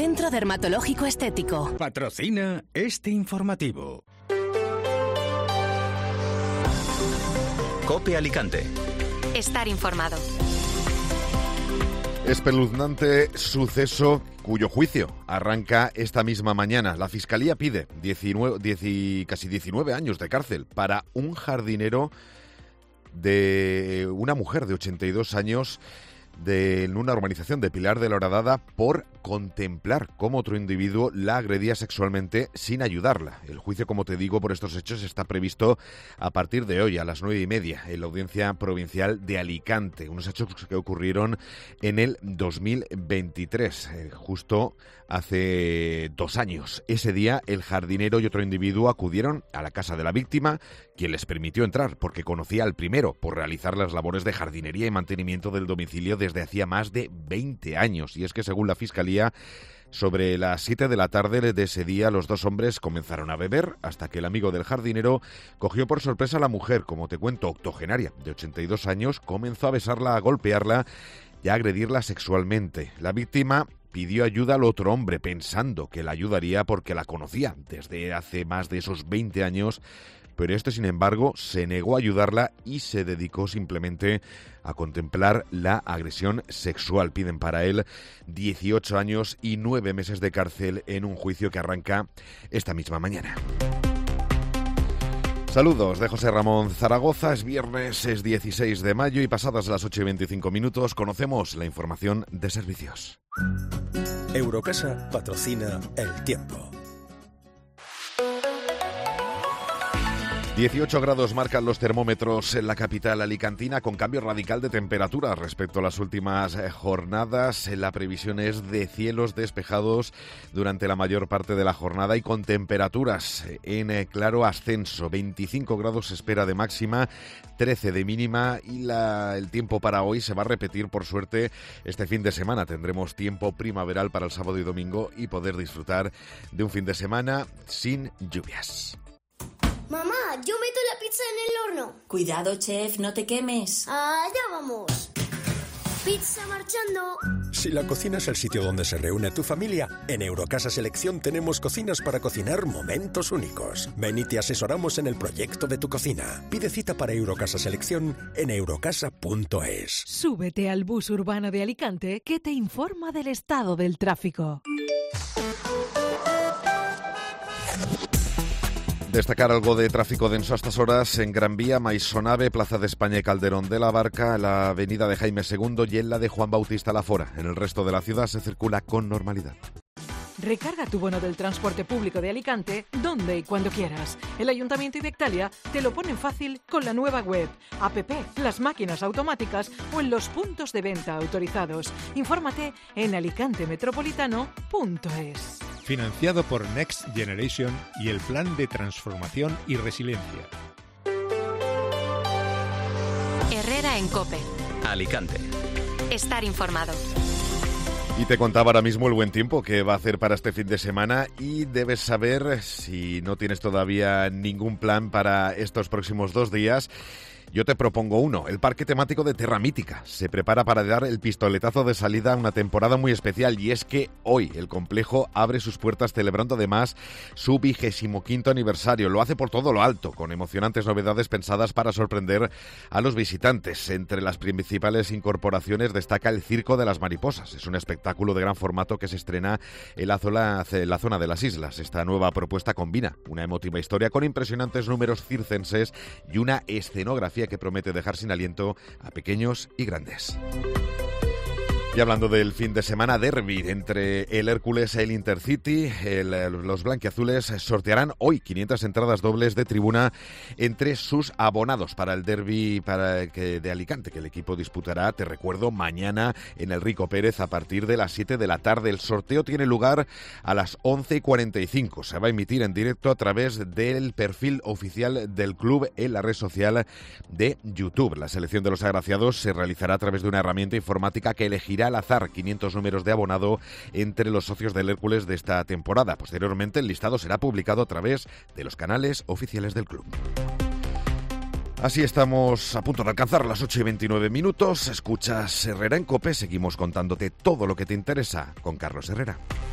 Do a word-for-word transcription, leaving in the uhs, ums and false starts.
Centro Dermatológico Estético. Patrocina este informativo. COPE Alicante. Estar informado. Espeluznante suceso cuyo juicio arranca esta misma mañana. La Fiscalía pide diecinueve, diez, casi diecinueve años de cárcel para un jardinero de una mujer de ochenta y dos años de una urbanización de Pilar de la Horadada por contemplar cómo otro individuo la agredía sexualmente sin ayudarla. El juicio, como te digo, por estos hechos está previsto a partir de hoy, a las nueve y media, en la Audiencia Provincial de Alicante. Unos hechos que ocurrieron en el dos mil veintitrés, eh, justo hace dos años. Ese día, el jardinero y otro individuo acudieron a la casa de la víctima, quien les permitió entrar porque conocía al primero por realizar las labores de jardinería y mantenimiento del domicilio desde hacía más de veinte años. Y es que, según la Fiscalía, sobre las siete de la tarde de ese día, los dos hombres comenzaron a beber hasta que el amigo del jardinero cogió por sorpresa a la mujer, como te cuento, octogenaria, de ochenta y dos años, comenzó a besarla, a golpearla y a agredirla sexualmente. La víctima pidió ayuda al otro hombre, pensando que la ayudaría porque la conocía desde hace más de esos veinte años, pero este, sin embargo, se negó a ayudarla y se dedicó simplemente a contemplar la agresión sexual. Piden para él dieciocho años y nueve meses de cárcel en un juicio que arranca esta misma mañana. Saludos de José Ramón Zaragoza. Es viernes, es dieciséis de mayo y pasadas las ocho y veinticinco minutos conocemos la información de servicios. Eurocasa patrocina El Tiempo. dieciocho grados marcan los termómetros en la capital alicantina, con cambio radical de temperatura respecto a las últimas jornadas. La previsión es de cielos despejados durante la mayor parte de la jornada y con temperaturas en claro ascenso. veinticinco grados se espera de máxima, trece de mínima, y la, el tiempo para hoy se va a repetir, por suerte, este fin de semana. Tendremos tiempo primaveral para el sábado y domingo y poder disfrutar de un fin de semana sin lluvias. Mamá, yo meto la pizza en el horno. Cuidado, chef, no te quemes. Allá vamos. Pizza marchando. Si la cocina es el sitio donde se reúne tu familia, en Eurocasa Selección tenemos cocinas para cocinar momentos únicos. Ven y te asesoramos en el proyecto de tu cocina. Pide cita para Eurocasa Selección en eurocasa punto es. Súbete al bus urbano de Alicante que te informa del estado del tráfico. Destacar algo de tráfico denso a estas horas en Gran Vía, Maisonave, Plaza de España y Calderón de la Barca, la avenida de Jaime segundo y en la de Juan Bautista Lafora. En el resto de la ciudad se circula con normalidad. Recarga tu bono del transporte público de Alicante donde y cuando quieras. El Ayuntamiento y Bectalia te lo ponen fácil con la nueva web, app, las máquinas automáticas o en los puntos de venta autorizados. Infórmate en alicante metropolitano punto es. Financiado por Next Generation y el Plan de Transformación y Resiliencia. Herrera en COPE. Alicante. Estar informado. Y te contaba ahora mismo el buen tiempo que va a hacer para este fin de semana y debes saber, si no tienes todavía ningún plan para estos próximos dos días, yo te propongo uno. El parque temático de Terra Mítica se prepara para dar el pistoletazo de salida a una temporada muy especial, y es que hoy el complejo abre sus puertas celebrando además su vigésimo quinto aniversario. Lo hace por todo lo alto, con emocionantes novedades pensadas para sorprender a los visitantes. Entre las principales incorporaciones destaca el Circo de las Mariposas. Es un espectáculo de gran formato que se estrena en la zona, en la zona de las islas. Esta nueva propuesta combina una emotiva historia con impresionantes números circenses y una escenografía que promete dejar sin aliento a pequeños y grandes. Y hablando del fin de semana, derbi entre el Hércules y el Intercity, el, los blanquiazules sortearán hoy quinientas entradas dobles de tribuna entre sus abonados para el derbi para que, de Alicante, que el equipo disputará, te recuerdo, mañana en el Rico Pérez a partir de las siete de la tarde. El sorteo tiene lugar a las once y cuarenta y cinco. Se va a emitir en directo a través del perfil oficial del club en la red social de YouTube. La selección de los agraciados se realizará a través de una herramienta informática que elegirá al azar quinientos números de abonado entre los socios del Hércules de esta temporada. Posteriormente, el listado será publicado a través de los canales oficiales del club. Así estamos a punto de alcanzar las ocho y veintinueve minutos. Escuchas Herrera en COPE. Seguimos contándote todo lo que te interesa con Carlos Herrera.